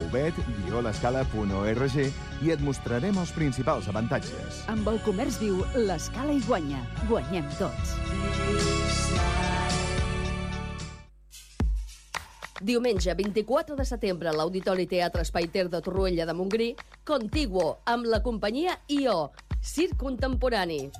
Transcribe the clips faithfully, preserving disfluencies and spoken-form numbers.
bet guió l'escala punt org i et mostrarem els principals avantatges. Amb el comerç viu, l'Escala hi guanya. Guanyem tots. Diumenge vint-i-quatre de setembre a l'Auditori Teatre Espai Ter de Torroella de Montgrí, Contiguo, amb la companyia I O, Circ Contemporani.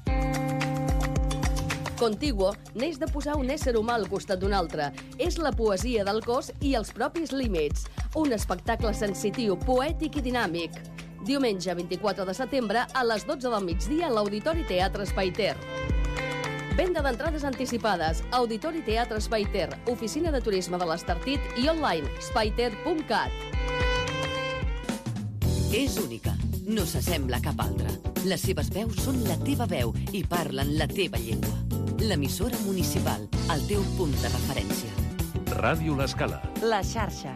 Contiguo neix de posar un ésser humà al costat d'un altre. És la poesia del cos i els propis límits. Un espectacle sensitiu, poètic i dinàmic. Diumenge vint-i-quatre de setembre a les dotze del migdia a l'Auditori Teatre Espai Ter. Venda d'entrades anticipades. Auditori Teatre Espai Ter, oficina de turisme de l'Estartit i online spaiter punt cat. És única. No s'assembla a cap altra. Les seves veus són la teva veu i parlen la teva llengua. L'emissora municipal, el teu punt de referència. Ràdio L'Escala. La xarxa.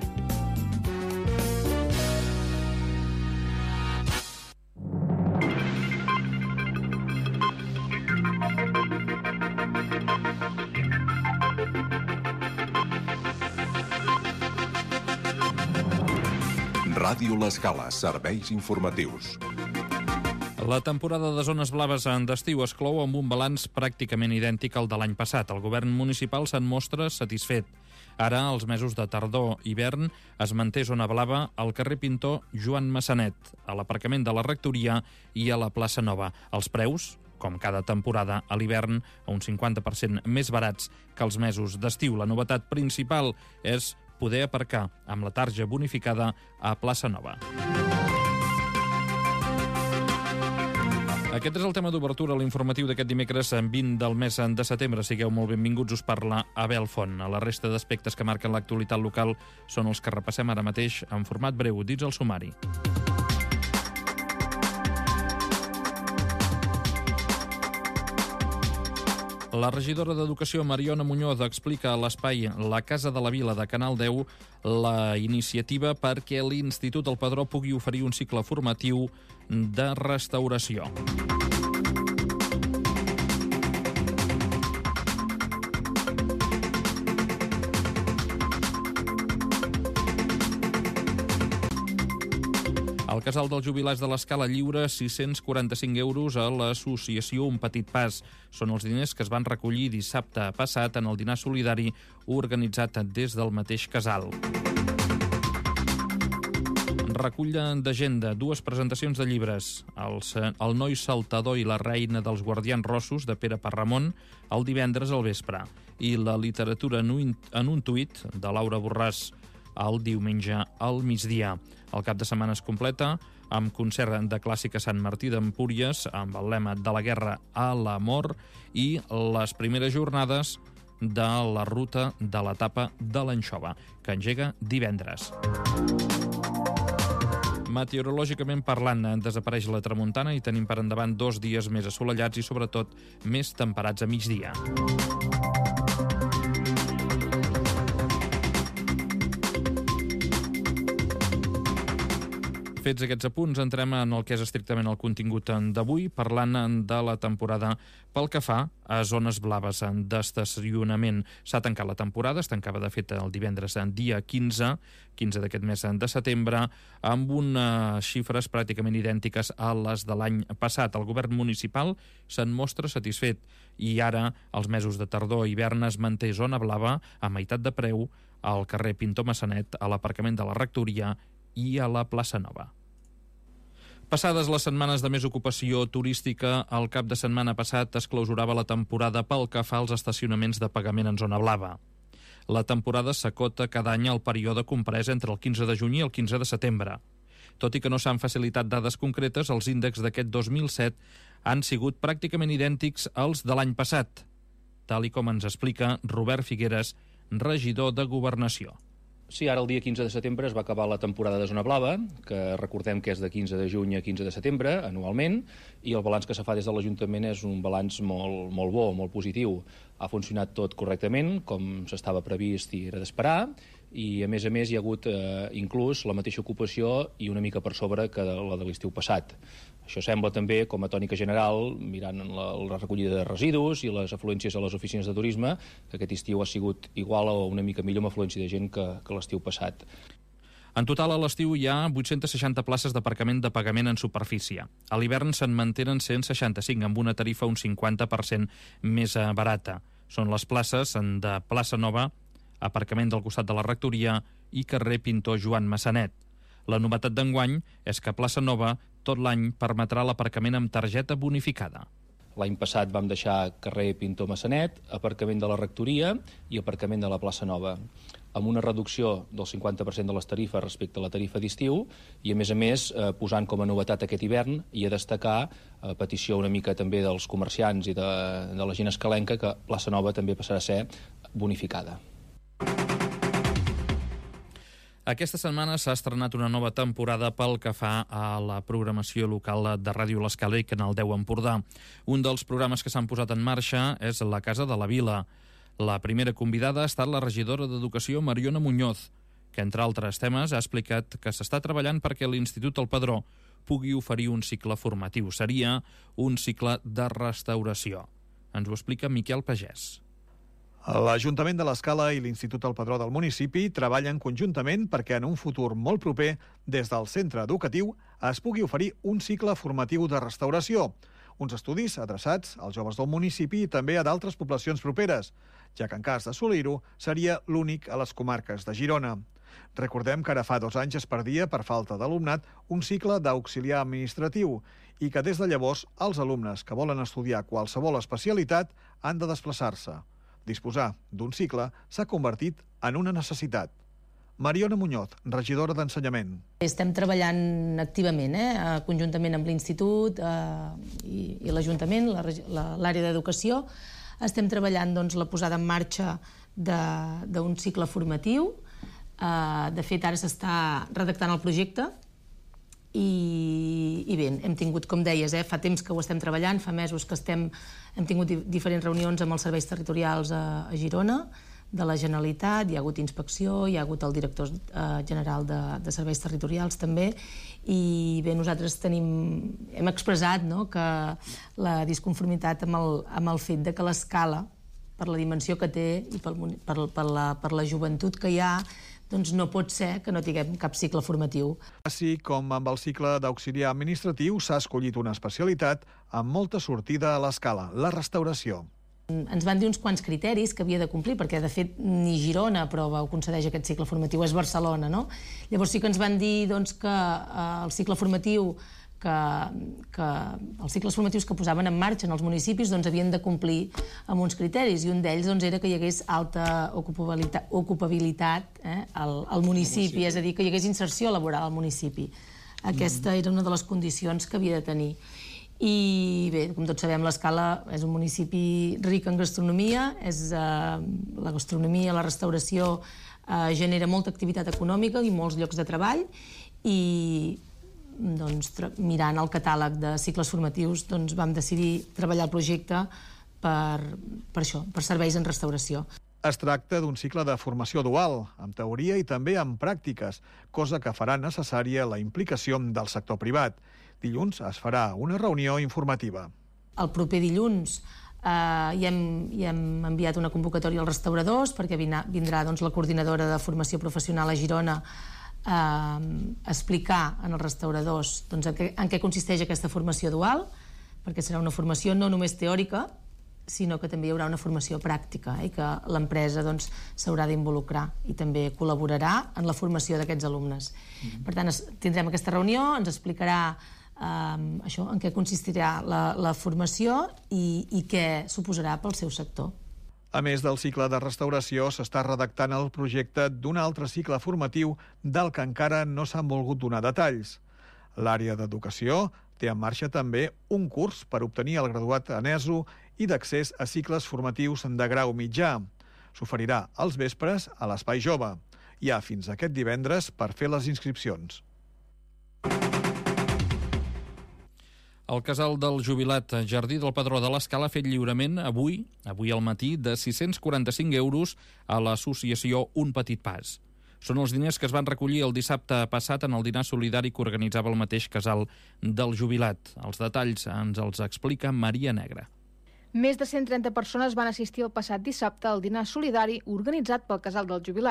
Ràdio L'Escala, serveis informatius. La temporada de zones blaves en d'estiu es clou amb un balanç pràcticament idèntic al de l'any passat. El govern municipal se'n mostra satisfet. Ara, als mesos de tardor-hivern, es manté zona blava al carrer Pintor Joan Massanet, a l'aparcament de la Rectoria i a la plaça Nova. Els preus, com cada temporada, a l'hivern, a un cinquanta per cent més barats que els mesos d'estiu. La novetat principal és poder aparcar amb la tarja bonificada a plaça Nova. Aquest és el tema d'obertura a l'informatiu d'aquest dimecres vint del mes de setembre. Sigueu molt benvinguts, us parla Abel Font. A la resta d'aspectes que marquen l'actualitat local són els que repassem ara mateix en format breu, dins el sumari. La regidora d'Educació, Mariona Muñoz, explica a l'espai La Casa de la Vila de Canal deu la iniciativa perquè l'Institut El Padró pugui oferir un cicle formatiu de restauració. El casal dels jubilats de l'Escala lliura sis-cents quaranta-cinc euros a l'associació Un Petit Pas. Són els diners que es van recollir dissabte passat en el dinar solidari organitzat des del mateix casal. Recull d'agenda, dues presentacions de llibres. El, el noi saltador i la reina dels guardians rossos, de Pere Parramon, el divendres al vespre. I la literatura en un, en un tuit, de Laura Borràs, el diumenge al migdia. El cap de setmana es completa amb concert de clàssica Sant Martí d'Empúries, amb el lema de la guerra a l'amor, i les primeres jornades de la ruta de l'etapa de l'Anxova, que engega divendres. Meteorològicament parlant, desapareix la tramuntana i tenim per endavant dos dies més assolellats i sobretot més temperats a migdia. Fets aquests apunts, entrem en el que és estrictament el contingut d'avui, parlant de la temporada pel que fa a zones blaves d'estacionament. S'ha tancat la temporada, es tancava de fet el divendres dia quinze, quinze d'aquest mes de setembre, amb unes xifres pràcticament idèntiques a les de l'any passat. El govern municipal se'n mostra satisfet i ara, als mesos de tardor i hivern, es manté zona blava a meitat de preu al carrer Pintor Massanet, a l'aparcament de la Rectoria i a la plaça Nova. Passades les setmanes de més ocupació turística, el cap de setmana passat es clausurava la temporada pel que fa als estacionaments de pagament en zona blava. La temporada s'acota cada any al període comprès entre el quinze de juny i el quinze de setembre. Tot i que no s'han facilitat dades concretes, els índexs d'aquest dos mil set han sigut pràcticament idèntics als de l'any passat, tal i com ens explica Robert Figueres, regidor de Governació. Sí, ara el dia quinze de setembre es va acabar la temporada de Zona Blava, que recordem que és de quinze de juny a quinze de setembre, anualment, i el balanç que se fa des de l'Ajuntament és un balanç molt, molt bo, molt positiu. Ha funcionat tot correctament, com s'estava previst i era d'esperar, i a més a més hi ha hagut eh, inclús la mateixa ocupació i una mica per sobre que la de l'estiu passat. Això sembla també, com a tònica general, mirant la, la recollida de residus i les afluències a les oficines de turisme, que aquest estiu ha sigut igual o una mica millor amb afluència de gent que, que l'estiu passat. En total, a l'estiu hi ha vuit-centes seixanta places d'aparcament de pagament en superfície. A l'hivern se'n mantenen cent seixanta-cinc, amb una tarifa un cinquanta per cent més barata. Són les places de Plaça Nova, aparcament del costat de la Rectoria i carrer Pintor Joan Massanet. La novetat d'enguany és que Plaça Nova tot l'any permetrà l'aparcament amb targeta bonificada. L'any passat vam deixar carrer Pintor Massanet, aparcament de la Rectoria i aparcament de la Plaça Nova, amb una reducció del cinquanta per cent de les tarifes respecte a la tarifa d'estiu i, a més a més, eh, posant com a novetat aquest hivern i a destacar, a petició una mica també dels comerciants i de, de la gent escalenca, que Plaça Nova també passarà a ser bonificada. Aquesta setmana s'ha estrenat una nova temporada pel que fa a la programació local de Ràdio L'Escala i Canal deu Empordà. Un dels programes que s'han posat en marxa és La Casa de la Vila. La primera convidada ha estat la regidora d'Educació Mariona Muñoz, que, entre altres temes, ha explicat que s'està treballant perquè l'Institut El Padró pugui oferir un cicle formatiu. Seria un cicle de restauració. Ens ho explica Miquel Pagès. L'Ajuntament de l'Escala i l'Institut El Padró del municipi treballen conjuntament perquè en un futur molt proper, des del centre educatiu, es pugui oferir un cicle formatiu de restauració. Uns estudis adreçats als joves del municipi i també a d'altres poblacions properes, ja que en cas d'assolir-ho seria l'únic a les comarques de Girona. Recordem que ara fa dos anys es perdia, per falta d'alumnat, un cicle d'auxiliar administratiu i que des de llavors els alumnes que volen estudiar qualsevol especialitat han de desplaçar-se. Disposar d'un cicle s'ha convertit en una necessitat. Mariona Muñoz, regidora d'Ensenyament. Estem treballant activament, eh? conjuntament amb l'Institut eh, i, i l'Ajuntament, l'àrea d'Educació. Estem treballant doncs, la posada en marxa d'un cicle formatiu. Eh, de fet, ara s'està redactant el projecte i, i bé, hem tingut, com deies, eh, fa temps que ho estem treballant, fa mesos que estem, hem tingut di diferents reunions amb els serveis territorials a, a Girona, de la Generalitat, hi ha hagut inspecció, hi ha hagut el director eh, general de, de serveis territorials també, i bé, nosaltres tenim, hem expressat no, que la disconformitat amb el, amb el fet de que l'Escala, per la dimensió que té i per, per, per, la, per la joventut que hi ha, doncs no pot ser que no tinguem cap cicle formatiu. Així com amb el cicle d'auxiliar administratiu s'ha escollit una especialitat amb molta sortida a l'Escala, la restauració. Ens van dir uns quants criteris que havia de complir, perquè de fet ni Girona aprova o concedeix aquest cicle formatiu, és Barcelona, no? Llavors sí que ens van dir doncs, que eh, el cicle formatiu que, que els cicles formatius que posaven en marxa en els municipis doncs, havien de complir amb uns criteris, i un d'ells doncs, era que hi hagués alta ocupabilitat, ocupabilitat eh, al, al municipi, és a dir, que hi hagués inserció laboral al municipi. Aquesta era una de les condicions que havia de tenir. I bé, com tots sabem, l'Escala és un municipi ric en gastronomia, és, eh, la gastronomia, la restauració eh, genera molta activitat econòmica i molts llocs de treball, i doncs, mirant el catàleg de cicles formatius doncs, vam decidir treballar el projecte per, per això, per serveis en restauració. Es tracta d'un cicle de formació dual, amb teoria i també amb pràctiques, cosa que farà necessària la implicació del sector privat. Dilluns es farà una reunió informativa. El proper dilluns eh, hi, hem, hi hem enviat una convocatòria als restauradors perquè vindrà, vindrà doncs, la coordinadora de formació professional a Girona a explicar en els restauradors doncs, en, què, en què consisteix aquesta formació dual, perquè serà una formació no només teòrica, sinó que també hi haurà una formació pràctica eh, i que l'empresa doncs, s'haurà d'involucrar i també col·laborarà en la formació d'aquests alumnes. Mm-hmm. Per tant, es, tindrem aquesta reunió, ens explicarà eh, això, en què consistirà la, la formació i, i què suposarà pel seu sector. A més del cicle de restauració, s'està redactant el projecte d'un altre cicle formatiu del que encara no s'han volgut donar detalls. L'àrea d'educació té en marxa també un curs per obtenir el graduat en E S O i d'accés a cicles formatius de grau mitjà. S'oferirà als vespres a l'Espai Jove. Hi ha fins aquest divendres per fer les inscripcions. El casal del jubilat Jardí del Padró de l'Escala ha fet lliurament avui, avui al matí, de sis-cents quaranta-cinc euros a l'associació Un Petit Pas. Són els diners que es van recollir el dissabte passat en el dinar solidari que organitzava el mateix casal del jubilat. Els detalls ens els explica Maria Negra. Més de cent trenta persones van assistir el passat dissabte al dinar solidari organitzat pel casal del jubilat.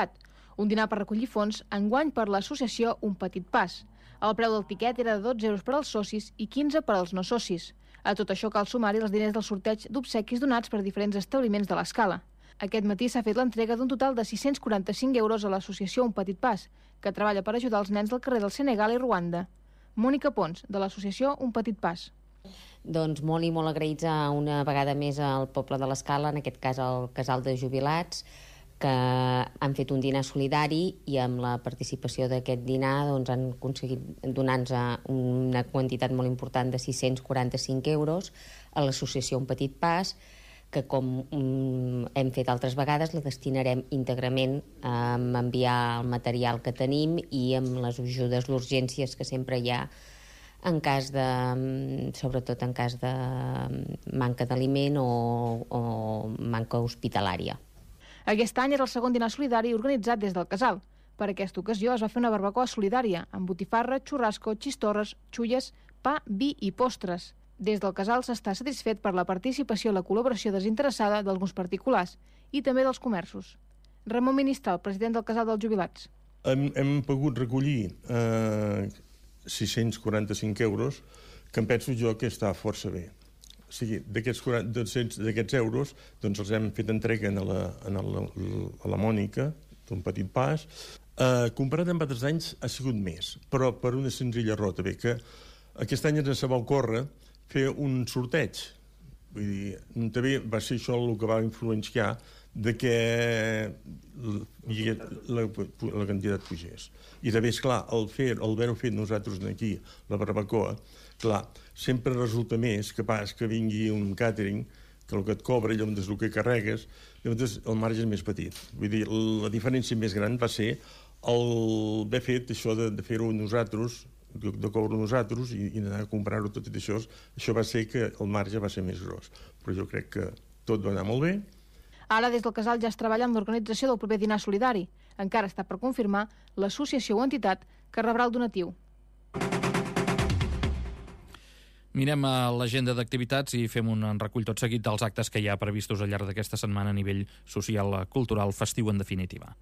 Un dinar per recollir fons, enguany per l'associació Un Petit Pas. El preu del tiquet era de dotze euros per als socis i quinze per als no socis. A tot això cal sumar-hi els diners del sorteig d'obsequis donats per diferents establiments de l'Escala. Aquest matí s'ha fet l'entrega d'un total de sis-cents quaranta-cinc euros a l'associació Un Petit Pas, que treballa per ajudar els nens del carrer del Senegal i Ruanda. Mònica Pons, de l'associació Un Petit Pas. Doncs molt i molt agraïts a una vegada més al poble de l'Escala, en aquest cas al casal de jubilats, que han fet un dinar solidari i amb la participació d'aquest dinar doncs, han aconseguit donar-nos una quantitat molt important de sis-cents quaranta-cinc euros a l'associació Un Petit Pas, que com um, hem fet altres vegades la destinarem íntegrament a enviar el material que tenim i amb les ajudes d'urgències que sempre hi ha en cas de, sobretot en cas de manca d'aliment o, o manca hospitalària. Aquest any era el segon dinar solidari organitzat des del casal. Per aquesta ocasió es va fer una barbacoa solidària amb botifarra, xurrasco, xistorres, xulles, pa, vi i postres. Des del casal s'està satisfet per la participació i la col·laboració desinteressada d'alguns particulars i també dels comerços. Ramon Ministral, president del casal dels jubilats. Hem, hem pogut recollir eh, sis-cents quaranta-cinc euros, que em penso jo que està força bé. O sigui, d'aquests euros doncs els hem fet entrega a la, a la, a la Mònica, d'un Petit Pas. Eh, comparat amb altres anys ha sigut més, però per una senzilla raó també, que aquest any ens va ocórrer fer un sorteig. Vull dir, també va ser això el que va influenciar de que la, la quantitat pugés. I també, esclar, el fer, el haver-ho fet nosaltres aquí, la barbacoa, clar, sempre resulta més que pas que vingui un càtering, que el que et cobra, llavors el que carregues, llavors el marge és més petit. Vull dir, la diferència més gran va ser el haver fet això de, de fer-ho nosaltres, de, de cobrar nosaltres i, i anar a comprar-ho tot i això. Això va ser que el marge va ser més gros. Però jo crec que tot va anar molt bé. Ara, des del casal ja es treballa amb l'organització del proper dinar solidari. Encara està per confirmar l'associació o entitat que rebrà el donatiu. Mirem a l'agenda d'activitats i fem un recull tot seguit dels actes que hi ha previstos al llarg d'aquesta setmana a nivell social, cultural, festiu, en definitiva.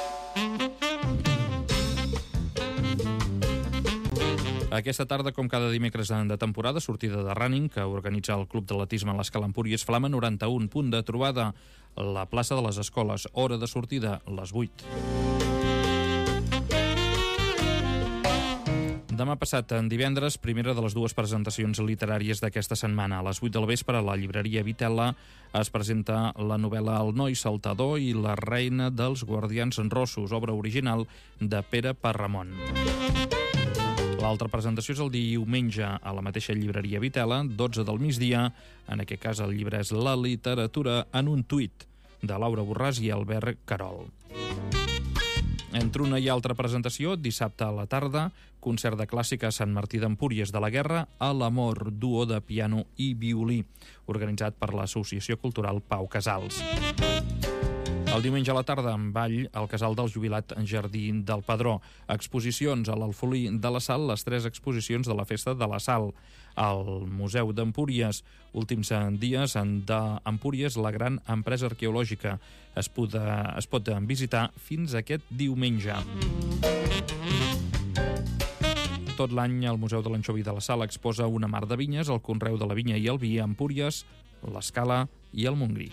Aquesta tarda, com cada dimecres de temporada, sortida de running que organitza el Club d'Atletisme a l'Escala Empúries Flama noranta-u, punt de trobada a la plaça de les Escoles, hora de sortida, les vuit. Demà passat, en divendres, primera de les dues presentacions literàries d'aquesta setmana. A les vuit del vespre, a la llibreria Vitella, es presenta la novel·la El noi saltador i la reina dels guardians rossos, obra original de Pere Parramon. L'altra presentació és el diumenge a la mateixa llibreria Vitella, dotze del migdia. En aquest cas, el llibre és La literatura en un tuit, de Laura Borràs i Albert Carol. Entre una i altra presentació, dissabte a la tarda, concert de clàssica a Sant Martí d'Empúries de la Guerra, a l'Amor, duo de piano i violí, organitzat per l'Associació Cultural Pau Casals. El diumenge a la tarda, en ball, al Casal del Jubilat Jardí del Padró. Exposicions a l'Alfolí de la Sal, les tres exposicions de la Festa de la Sal. Al Museu d'Empúries, últims dies d'Empúries, la gran empresa arqueològica. Es pot, es pot visitar fins aquest diumenge. Tot l'any, el Museu de l'Anxovi de la Sal exposa una mar de vinyes, el conreu de la vinya i el vi a Empúries, l'Escala i el Montgrí.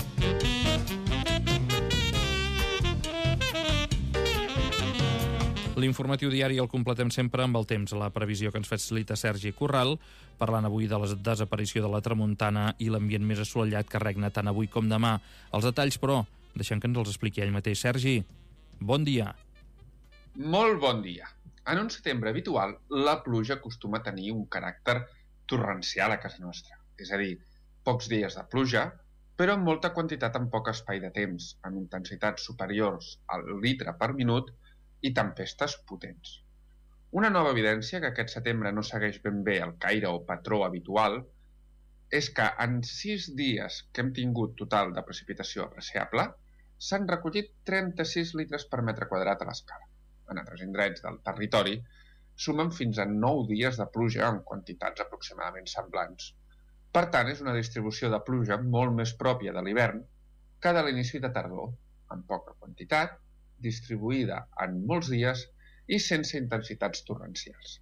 L'informatiu diari el completem sempre amb el temps, la previsió que ens facilita Sergi Corral, parlant avui de la desaparició de la tramuntana i l'ambient més assolellat que regna tant avui com demà. Els detalls, però, deixem que ens els expliqui ell mateix. Sergi, bon dia. Molt bon dia. En un setembre habitual, la pluja acostuma a tenir un caràcter torrencial a casa nostra. És a dir, pocs dies de pluja, però amb molta quantitat en poc espai de temps, amb intensitats superiors al litre per minut i tempestes potents. Una nova evidència que aquest setembre no segueix ben bé el caire o patró habitual és que en sis dies que hem tingut total de precipitació apreciable s'han recollit trenta-sis litres per metre quadrat a l'escala. En altres indrets del territori sumen fins a nou dies de pluja en quantitats aproximadament semblants. Per tant, és una distribució de pluja molt més pròpia de l'hivern que de l'inici de tardor, amb poca quantitat, distribuïda en molts dies i sense intensitats torrencials.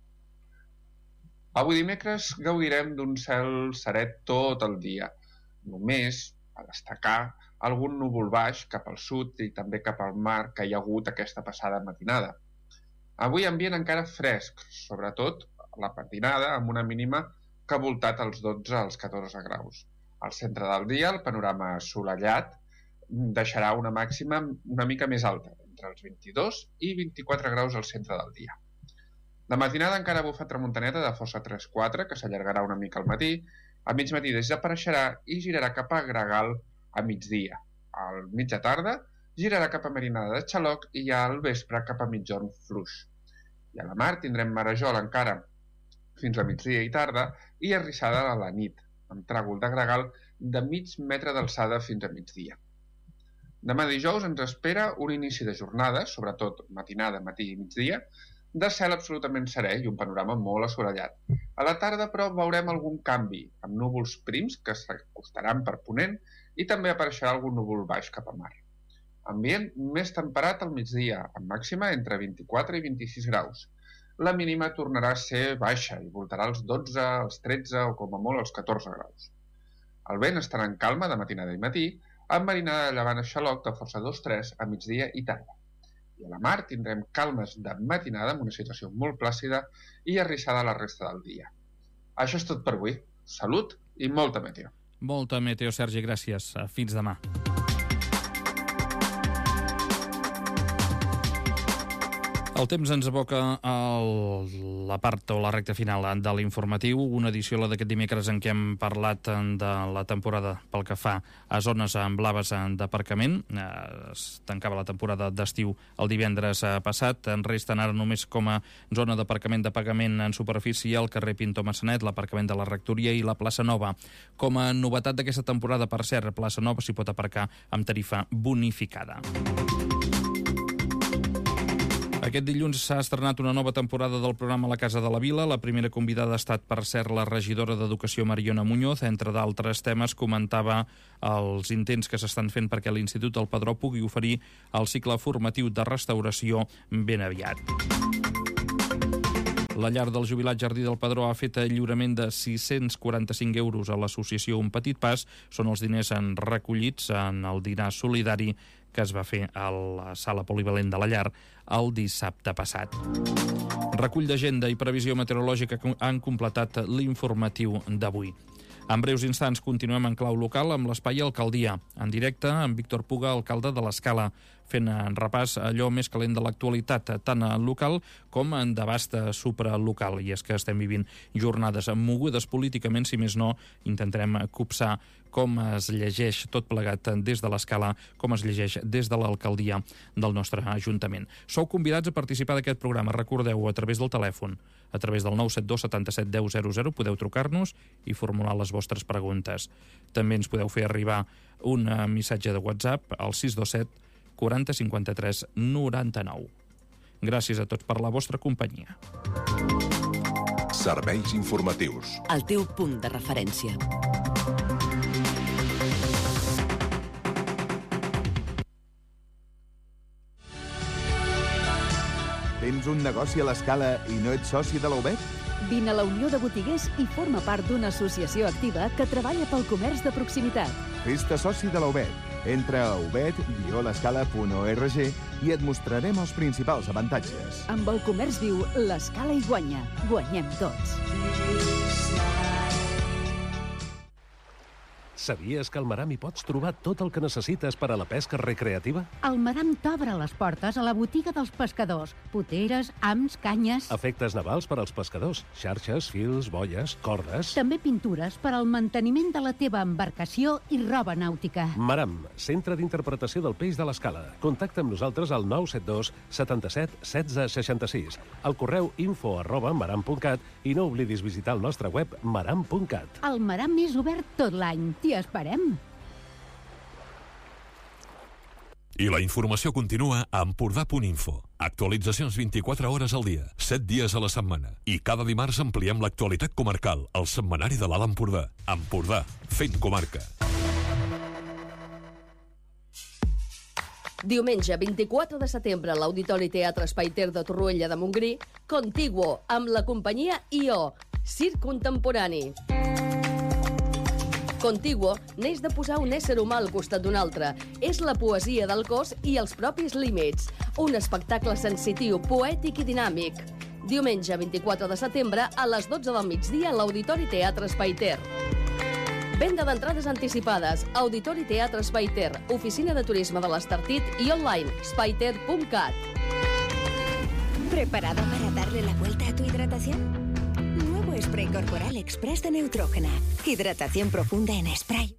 Avui dimecres gaudirem d'un cel seret tot el dia, només a destacar algun núvol baix cap al sud i també cap al mar que hi ha hagut aquesta passada matinada. Avui ambient encara fresc, sobretot a la matinada, amb una mínima que ha voltat als dotze als catorze graus. Al centre del dia, el panorama assolellat deixarà una màxima una mica més alta, entre els vint-i-dos i vint-i-quatre graus al centre del dia. De matinada encara bufa tramuntaneta de força tres quatre, que s'allargarà una mica al matí. A mig matí desapareixerà i girarà cap a Gregal a migdia. Al mitja tarda girarà cap a Marinada de Xaloc i ja al vespre cap a Migjorn Fluix. I a la mar tindrem marejol encara fins a migdia i tarda i arrissada a la nit, amb tràgol de gregal de mig metre d'alçada fins a migdia. Demà dijous ens espera un inici de jornada, sobretot matinada, matí i migdia, de cel absolutament serè i un panorama molt assolellat. A la tarda, però, veurem algun canvi, amb núvols prims que s'acostaran per ponent i també apareixerà algun núvol baix cap a mar. Ambient més temperat al migdia, amb màxima entre vint-i-quatre i vint-i-sis graus. La mínima tornarà a ser baixa i voltarà als dotze, als tretze o com a molt als catorze graus. El vent estarà en calma de matinada i matí, amb marinada de llevant a Xaloc de força dos tres a migdia i tarda. I a la mar tindrem calmes de matinada amb una situació molt plàcida i arrissada la resta del dia. Això és tot per avui. Salut i molta meteo. Molta meteo, Sergi, gràcies. Fins demà. El temps ens aboca a la part o la recta final de l'informatiu, una edició, la d'aquest dimecres, en què hem parlat de la temporada pel que fa a zones blaves d'aparcament. Es tancava la temporada d'estiu el divendres passat. En resten ara només com a zona d'aparcament de pagament en superfície el carrer Pintor Massanet, l'aparcament de la Rectoria i la plaça Nova. Com a novetat d'aquesta temporada, per cert, plaça Nova s'hi pot aparcar amb tarifa bonificada. Aquest dilluns s'ha estrenat una nova temporada del programa La Casa de la Vila. La primera convidada ha estat, per cert, la regidora d'Educació Mariona Muñoz. Entre d'altres temes, comentava els intents que s'estan fent perquè l'Institut del Padró pugui oferir el cicle formatiu de restauració ben aviat. La llar del jubilat Jardí del Padró ha fet el lliurament de sis-cents quaranta-cinc euros a l'associació Un Petit Pas. Són els diners recollits en el dinar solidari que es va fer a la sala polivalent de la llar el dissabte passat. Recull d'agenda i previsió meteorològica han completat l'informatiu d'avui. En breus instants continuem en clau local amb l'Espai Alcaldia, en directe amb Víctor Puga, alcalde de l'Escala, fent en repàs allò més calent de l'actualitat, tant local com en d'abast supralocal. I és que estem vivint jornades mogudes políticament, si més no, intentarem copsar com es llegeix tot plegat des de l'Escala, com es llegeix des de l'alcaldia del nostre Ajuntament. Sou convidats a participar d'aquest programa, recordeu, a través del telèfon, a través del nou set dos setanta-set deu zero zero, podeu trucar-nos i formular les vostres preguntes. També ens podeu fer arribar un missatge de WhatsApp al sis dos set quaranta cinquanta-tres noranta-nou. Gràcies a tots per la vostra companyia. Serveis informatius. El teu punt de referència. Tens un negoci a l'Escala i no ets soci de la U B E T? Vine a la Unió de Botiguers i forma part d'una associació activa que treballa pel comerç de proximitat. Fes-te soci de la U B E T. Entra a ubet guió l'escala punt org i et mostrarem els principals avantatges. Amb el comerç viu, l'Escala hi guanya. Guanyem tots. Sabies que al Maram hi pots trobar tot el que necessites per a la pesca recreativa? El Maram t'obre les portes a la botiga dels pescadors. Poteres, hams, canyes... Efectes navals per als pescadors. Xarxes, fils, boies, cordes... També pintures per al manteniment de la teva embarcació i roba nàutica. Maram, centre d'interpretació del peix de l'Escala. Contacta amb nosaltres al nou set dos setanta-set setze seixanta-sis, al correu info arroba maram punt cat i no oblidis visitar el nostre web maram punt cat. El Maram és obert tot l'any. T'hi esperem. I la informació continua a empordà punt info. Actualitzacions vint-i-quatre hores al dia, set dies a la setmana. I cada dimarts ampliem l'actualitat comarcal, el setmanari de l'Alt Empordà. Empordà, fent comarca. Diumenge vint-i-quatre de setembre a l'Auditori Teatre Espai Ter de Torroella de Montgrí, Contiguo, amb la companyia I O, circ contemporani. Contiguo neix de posar un ésser humà al costat d'un altre. És la poesia del cos i els propis límits. Un espectacle sensitiu, poètic i dinàmic. Diumenge vint-i-quatre de setembre a les dotze del migdia a l'Auditori Teatre Espai Ter. Venda d'entrades anticipades. Auditori Teatre Espai Ter, oficina de turisme de l'Estartit i online spaiter punt cat. ¿Preparado para darle la vuelta a tu hidratación? Nuevo spray corporal express de Neutrógena. Hidratación profunda en spray.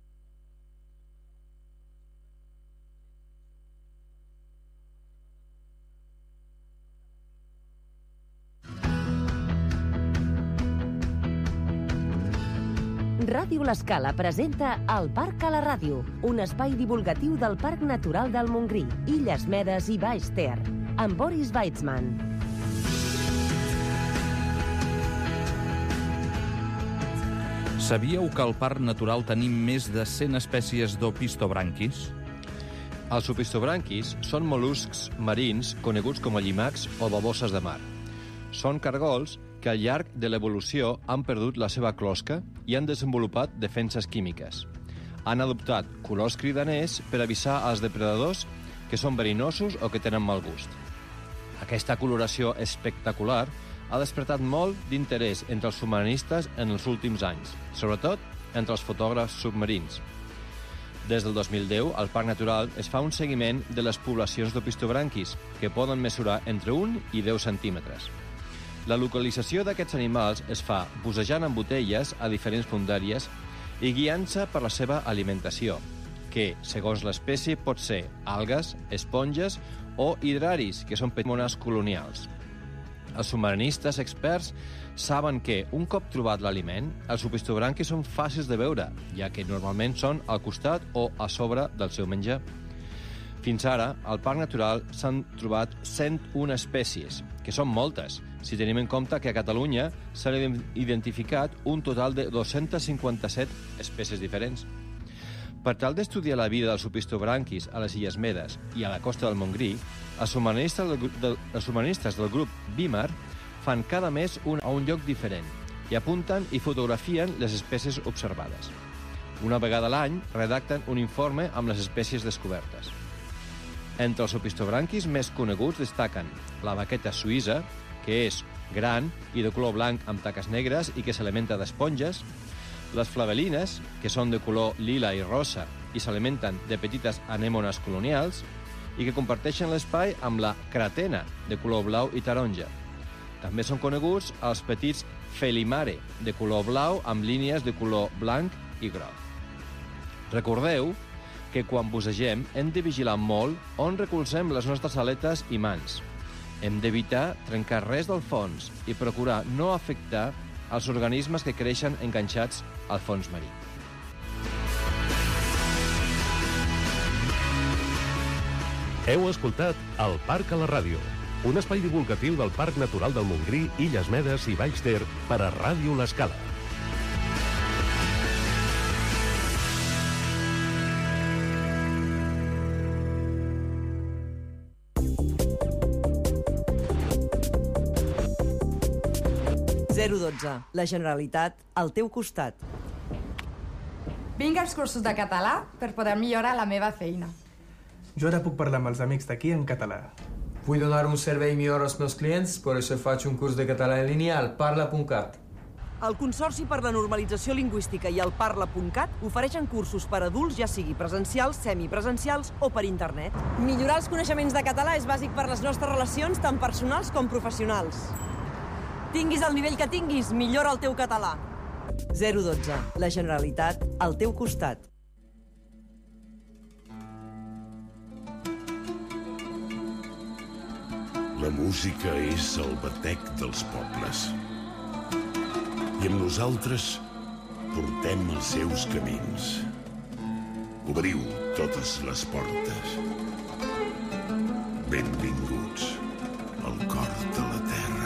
Ràdio L'Escala presenta El Parc a la Ràdio, un espai divulgatiu del Parc Natural del Montgrí, Illes Medes i Baix Ter, amb Boris Weitzman. Sabíeu que al Parc Natural tenim més de cent espècies d'opistobranquis? Els opistobranquis són mol·luscs marins coneguts com a llimacs o baboses de mar. Són cargols que al llarg de l'evolució han perdut la seva closca i han desenvolupat defenses químiques. Han adoptat colors cridaners per avisar als depredadors que són verinosos o que tenen mal gust. Aquesta coloració espectacular ha despertat molt d'interès entre els submarinistes en els últims anys, sobretot entre els fotògrafs submarins. Des del dos mil deu, al Parc Natural es fa un seguiment de les poblacions d'opistobranquis, que poden mesurar entre un i deu centímetres. La localització d'aquests animals es fa bussejant en botelles a diferents fondàries i guiant-se per la seva alimentació, que, segons l'espècie, pot ser algues, esponges o hidraris, que són petits colonials. Els submarinistes experts saben que, un cop trobat l'aliment, els opistobranquis són fàcils de veure, ja que normalment són al costat o a sobre del seu menjar. Fins ara, al Parc Natural s'han trobat cent una espècies, que són moltes, si tenim en compte que a Catalunya s'han identificat un total de dos-centes cinquanta-set espècies diferents. Per tal d'estudiar la vida dels opistobranquis a les Illes Medes i a la costa del Montgrí, els submarinistes del, del, els submarinistes del grup BIMAR fan cada mes un, a un lloc diferent i apunten i fotografien les espècies observades. Una vegada a l'any redacten un informe amb les espècies descobertes. Entre els opistobranquis més coneguts destaquen la vaqueta suïssa, que és gran i de color blanc amb taques negres i que s'alimenta d'esponges, les flavelines, que són de color lila i rosa i s'alimenten de petites anèmones colonials i que comparteixen l'espai amb la cratena, de color blau i taronja. També són coneguts els petits felimare, de color blau amb línies de color blanc i groc. Recordeu que quan bussegem hem de vigilar molt on recolzem les nostres aletes i mans. Hem d'evitar trencar res del fons i procurar no afectar els organismes que creixen enganxats al fons marí. Heu escoltat El Parc a la Ràdio, un espai divulgatiu del Parc Natural del Montgrí, Illes Medes i Baix Ter per a Ràdio L'Escala. zero dotze. La Generalitat al teu costat. Vinc als cursos de català per poder millorar la meva feina. Jo ara puc parlar amb els amics d'aquí en català. Vull donar un servei millor als meus clients, per això faig un curs de català en línia al parla punt cat. El Consorci per la Normalització Lingüística i el parla punt cat ofereixen cursos per adults, ja sigui presencials, semipresencials o per internet. Millorar els coneixements de català és bàsic per les nostres relacions, tant personals com professionals. Tinguis el nivell que tinguis, millora el teu català. zero dotze. La Generalitat al teu costat. La música és el batec dels pobles. I amb nosaltres portem els seus camins. Obriu totes les portes. Benvinguts al cor de la terra.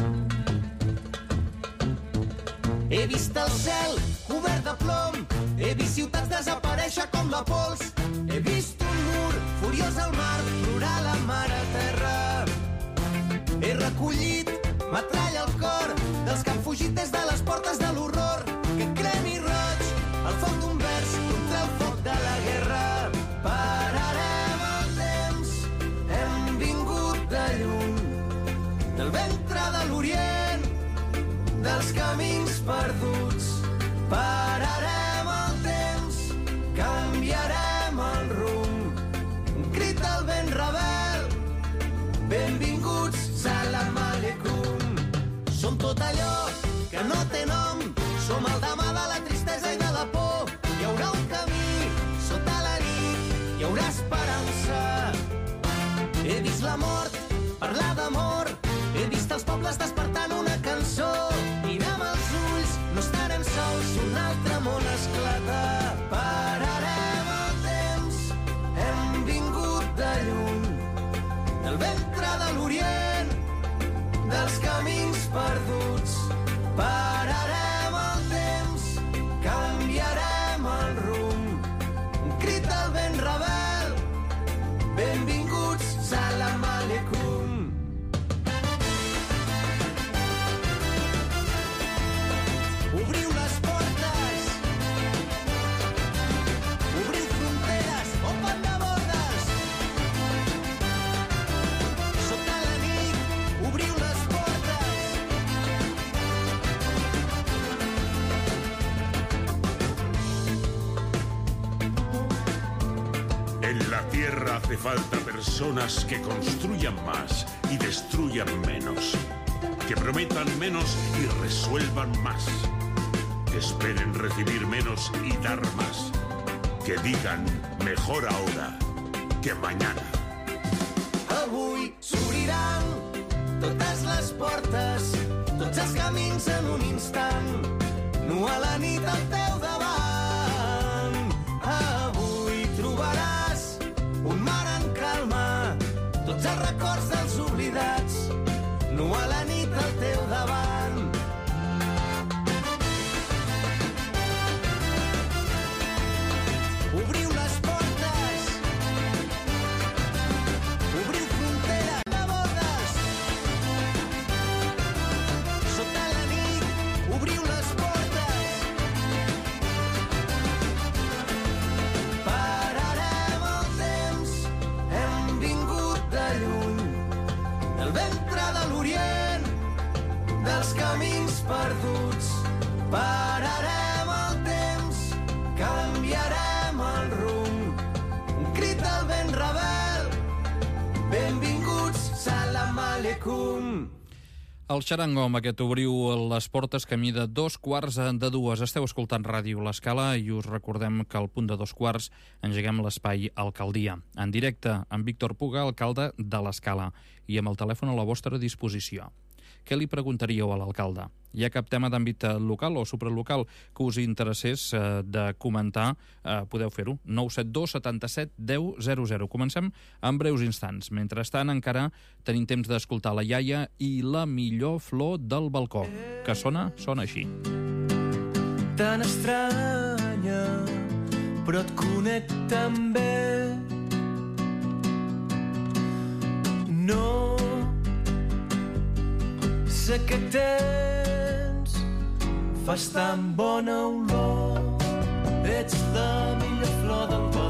He vist el cel cobert de plom, he He vist ciutats desaparèixer com la pols. He vist un mur furiós al mar, plorar la mare terra. He recollit metralla al cor dels que han fugit des de les portes de l'horror, que cremi roig al foc d'un vers contra el foc de la guerra. Pararem el temps, hem vingut de lluny, del ventre de l'Orient, dels camins perduts. Pararem el temps, canviarem el rumb. Un crit al vent rebel, benvinguts, salam aleikum. Som tot allò que no té nom, som el demà de la tristesa i de la por. Hi haurà un camí sota la nit, hi haurà esperança. He vist la mort, parlar d'amor, he vist els pobles despertant una cançó. Mirem els ulls, no estarem sols, un altre món esclata. Pararem el temps, hem vingut de lluny, del ventre de l'Orient, dels camins perduts. Pararem el temps, canviarem el rumb. Un crit al vent rebel, benvinguts, salam aleikum. Obriu les portes, obriu fronteres, open de bordes. Sota la nit, obriu les portes. En la tierra hace falta personas que construyan más y destruyan menos, que prometan menos y resuelvan más, que esperen recibir menos y dar más, que digan mejor ahora que mañana. Avui s'obriran totes les portes, tots els camins en un instant, nu a la nit al teu davant. Avui trobaràs un mar en calma, tots els records dels oblidats, nu a la nit al teu davant. Obriu les portes, obriu fronteres de bordes. Sota la nit, obriu les portes. Pararem el temps, hem vingut de lluny, del ventre de l'Orient, dels camins perduts. Pararem el temps, canviarem el rumb. Un crit al vent rebel, benvinguts, salam aleikum. El xarango amb aquest obriu les portes camí de dos quarts de dues. Esteu escoltant Ràdio L'Escala i us recordem que al punt de dos quarts engeguem l'espai Alcaldia. En directe amb Víctor Puga, alcalde de l'Escala, i amb el telèfon a la vostra disposició. Què li preguntaríeu a l'alcalde? Hi ha cap tema d'àmbit local o supralocal que us interessés eh, de comentar? Eh, podeu fer-ho. nou set dos setanta-set deu zero zero. Comencem en breus instants. Mentrestant, encara tenim temps d'escoltar la iaia i la millor flor del balcó, que sona, sona així. Tan estranya, però et connecta amb bé. No sé què tens, fas tan bona olor, ets la millor flor del món.